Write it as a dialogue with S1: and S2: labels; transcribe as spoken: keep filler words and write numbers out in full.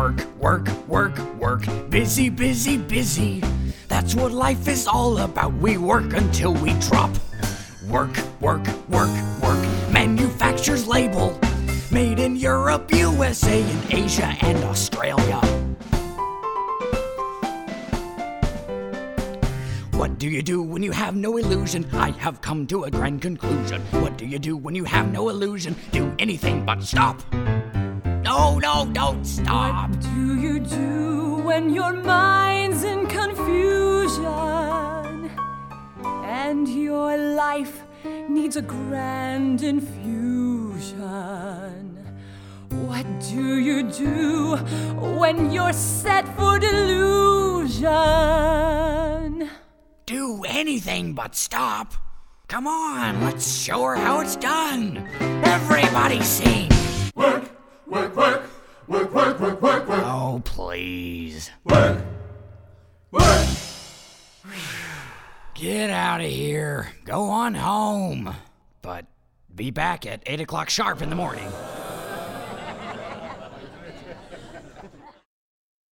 S1: Work, work, work, work. Busy, busy, busy. That's what life is all about. We work until we drop. Work, work, work, work. Manufacturer's label. Made in Europe, U S A, and Asia, and Australia. What do you do when you have no illusion? I have come to a grand conclusion. What do you do when you have no illusion? Do anything but stop. No, no, don't stop.
S2: What do you do when your mind's in confusion and your life needs a grand infusion? What do you do when you're set for delusion?
S1: Do anything but stop. Come on, let's show her how it's done. Everybody sing.
S3: Work, work, work, work, work, work, work, work.
S1: Oh, please.
S3: Work, work.
S1: Get out of here. Go on home. But be back at eight o'clock sharp in the morning.